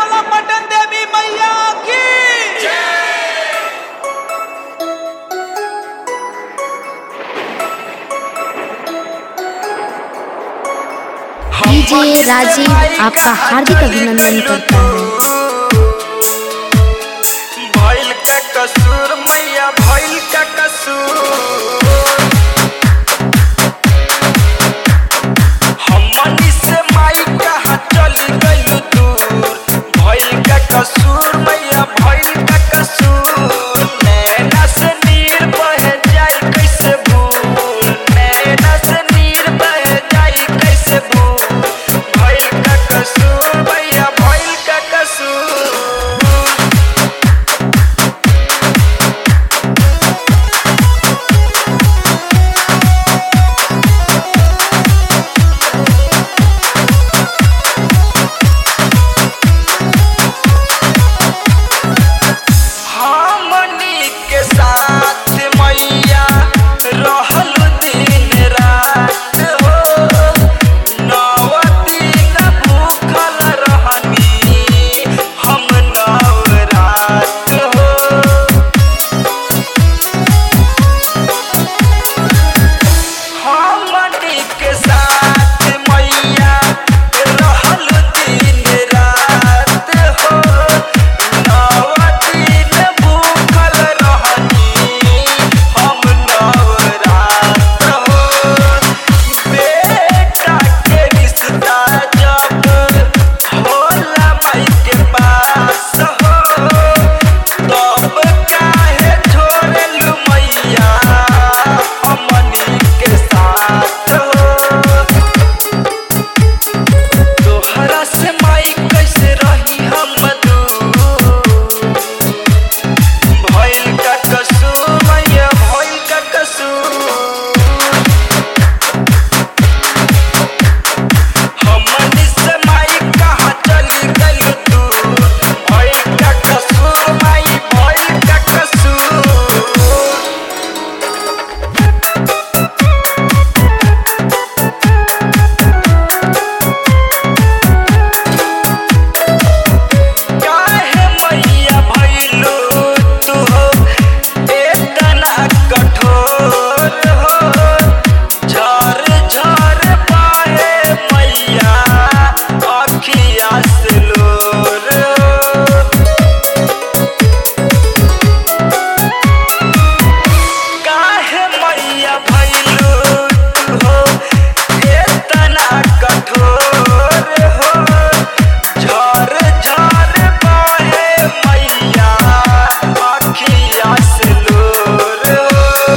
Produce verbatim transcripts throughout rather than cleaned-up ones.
शीतला पटन देवी मैया की डीजे राजीव आपका हार्दिक अभिनंदन करता है। भइल का कसूर मैया भइल का कसूर हमनी से माई कहाँ चली गइल दूर। भइल का कसूर मैया भइल का कसूर नैना से नीर बह जाई कैसे भूल। नैना से नीर बह जाई कैसे भूल। भइल का कसूर मैया भइल का कसूर। हमनी के साथ मैया रहल दिन रात हो। नौ दिन भूखल रहनी हम नवरात हो। हमनी के साथ मैया रहल दिन रात हो। नौ दिन भूखल रहनी हम नवरात हो। बेटा के रिश्ता जब होला माई के पास हो तब काहे छोड़लू मैया हमनी के साथ हो। तोहरा से माई कैसे रही हम दूर। भइल का कसूर मैया भइल का कसूर हमनी से माई कहाँ चली गइल दूर। भइल का कसूर माई भइल का कसूर। काहे मैया भइलू तू हो एतना कठोर हो। झर झर बहे मैया अखिया से लोर हो। काहे मैया भइलू तू हो एतना कठोर हो। झर झर बहे मैया अखिया से लोर हो।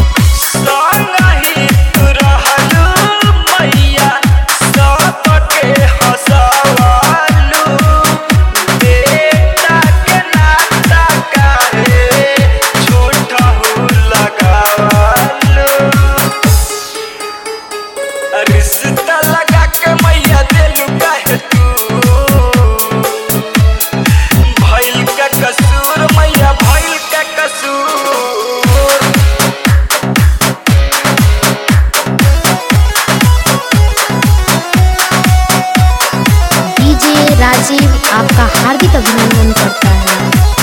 संगहि तू रहलू मैया सबके हंसवालू। बेटा के नाता काहे झूठहू लगावालू। रिश्ता लगा के मैया देलू काहे तू। भइल का कसूर मैया भइल का कसूर। डीजे राजीव आपका हार्दिक अभिनंदन करता है।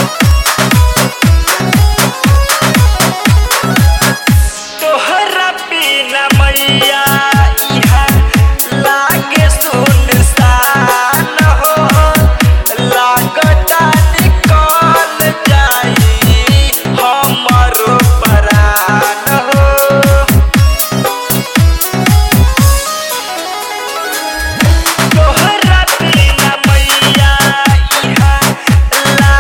तोहरा बिना मैया इहा लागे सुनसान हो। लागता निकल जाई हमरो परान हो। तोहरा बिना मैया इहा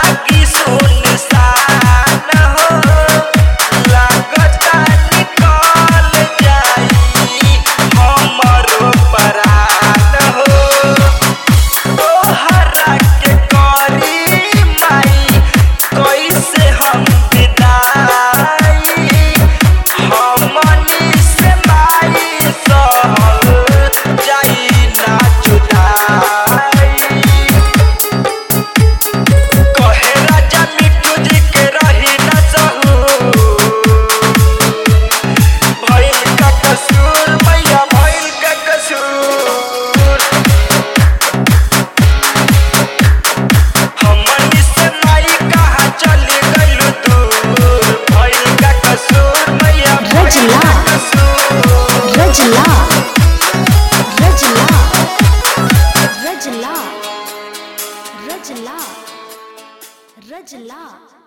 रजला रजला रजला रजला रजला